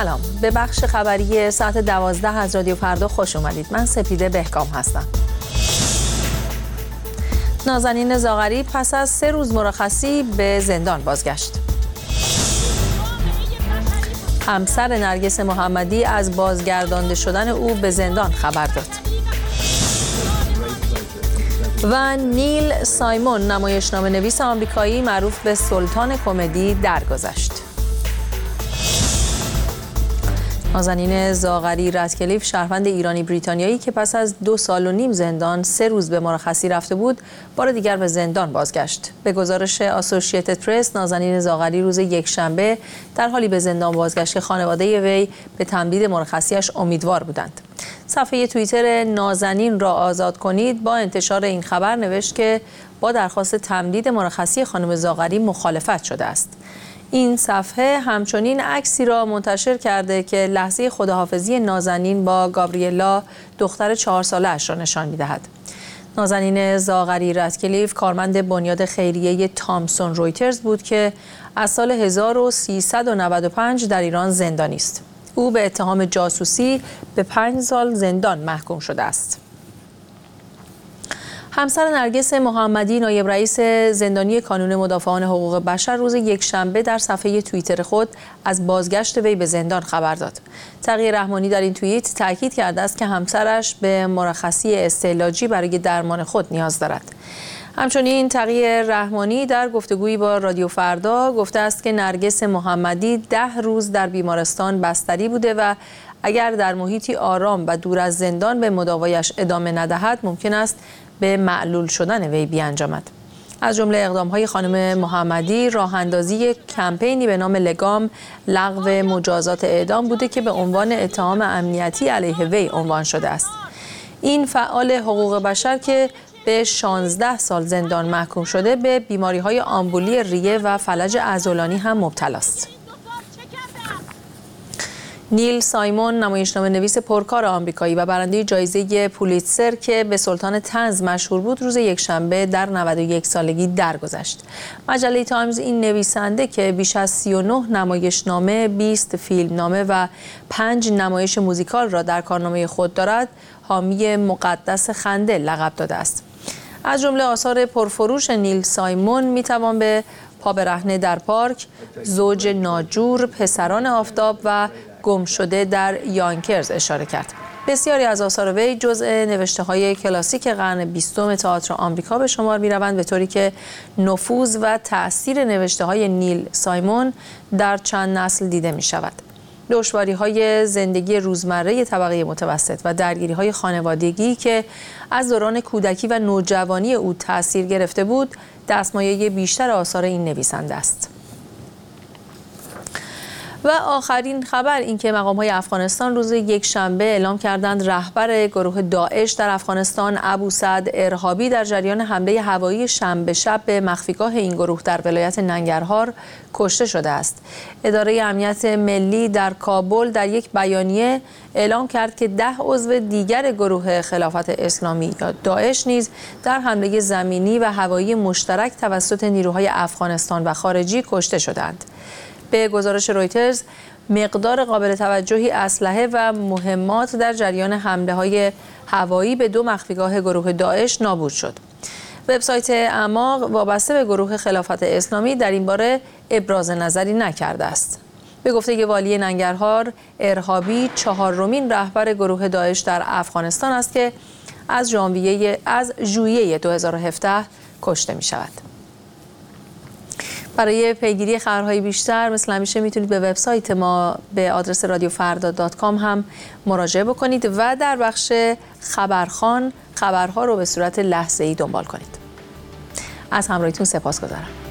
سلام، به بخش خبری ساعت 12 از رادیو فردا خوش اومدید. من سپیده بهکام هستم. نازنین زاغری پس از 3 روز مرخصی به زندان بازگشت. همسر نرگس محمدی از بازگردانده شدن او به زندان خبر داد. و نیل سایمون، نمایشنامه نویس آمریکایی معروف به سلطان کمدی، درگذشت. نازنین زاغری رتکلیف، شهروند ایرانی بریتانیایی که پس از 2.5 سال زندان 3 روز به مرخصی رفته بود، بار دیگر به زندان بازگشت. به گزارش آسوشییتد پرس، نازنین زاغری روز یکشنبه در حالی به زندان بازگشت که خانواده وی به تمدید مرخصیش امیدوار بودند. صفحه توییتر نازنین را آزاد کنید با انتشار این خبر نوشت که با درخواست تمدید مرخصی خانم زاغری مخالفت شده است. این صفحه همچنین عکسی را منتشر کرده که لحظه خداحافظی نازنین با گابریلا، دختر 4 ساله اش را نشان می‌دهد. نازنین زاغری رتکلیف کارمند بنیاد خیریه تامسون رویترز بود که از سال 1395 در ایران زندانی است. او به اتهام جاسوسی به 5 سال زندان محکوم شده است. همسر نرگس محمدی، نایب رئیس زندانی کانون مدافعان حقوق بشر، روز یکشنبه در صفحه توییتر خود از بازگشت وی به زندان خبر داد. تقی رحمانی در این توییت تاکید کرده است که همسرش به مرخصی استعلاجی برای درمان خود نیاز دارد. همچنین تقی رحمانی در گفتگویی با رادیو فردا گفته است که نرگس محمدی 10 روز در بیمارستان بستری بوده و اگر در محیطی آرام و دور از زندان به مداوایش ادامه ندهد، ممکن است به معلول شدن وی بیانجامد. از جمله اقدام‌های خانم محمدی، راه اندازی کمپینی به نام لگام، لغو مجازات اعدام بوده که به عنوان اتهام امنیتی علیه وی عنوان شده است. این فعال حقوق بشر که به 16 سال زندان محکوم شده، به بیماری‌های آمبولی ریه و فلج عضلانی هم مبتلا است. نیل سایمون، نمایشنامه نویس پرکار آمریکایی و برنده جایزه پولیتزر که به سلطان طنز مشهور بود، روز یکشنبه در 91 سالگی درگذشت. مجله تایمز این نویسنده که بیش از 39 نمایشنامه، 20 فیلمنامه و 5 نمایش موزیکال را در کارنامه خود دارد، حامی مقدس خنده لقب داده است. از جمله آثار پرفروش نیل سایمون میتوان به پا برهنه در پارک، زوج ناجور، پسران آفتاب و گم شده در یانکرز اشاره کرد. بسیاری از آثار وی جزء نوشته‌های کلاسیک قرن 20 تئاتر آمریکا به شمار می‌روند، به طوری که نفوذ و تأثیر نوشته‌های نیل سایمون در چند نسل دیده می‌شود. دشواری‌های زندگی روزمره طبقه متوسط و درگیری‌های خانوادگی که از دوران کودکی و نوجوانی او تأثیر گرفته بود، دستمایه بیشتر آثار این نویسنده است. و آخرین خبر این که مقام‌های افغانستان روز یکشنبه اعلام کردند رهبر گروه داعش در افغانستان، ابوسعد ارهابی، در جریان حمله هوایی شنبه شب به مخفیگاه این گروه در ولایت ننگرهار کشته شده است. اداره امنیت ملی در کابل در یک بیانیه اعلام کرد که 10 عضو دیگر گروه خلافت اسلامی یا داعش نیز در حمله زمینی و هوایی مشترک توسط نیروهای افغانستان و خارجی کشته شدند. به گزارش رویترز، مقدار قابل توجهی اسلحه و مهمات در جریان حمله‌های هوایی به 2 مخفیگاه گروه داعش نابود شد. وبسایت اعماق وابسته به گروه خلافت اسلامی در این باره ابراز نظری نکرده است. به گفته والی ننگرهار، ارهابی 4مین رهبر گروه داعش در افغانستان است که از ژوئیه 2017 کشته می شود. برای پیگیری خبرهای بیشتر مثل همیشه میتونید به وبسایت ما به آدرس radiofarda.com هم مراجعه بکنید و در بخش خبرخوان خبرها رو به صورت لحظه‌ای دنبال کنید. از همراهیتون سپاسگزارم.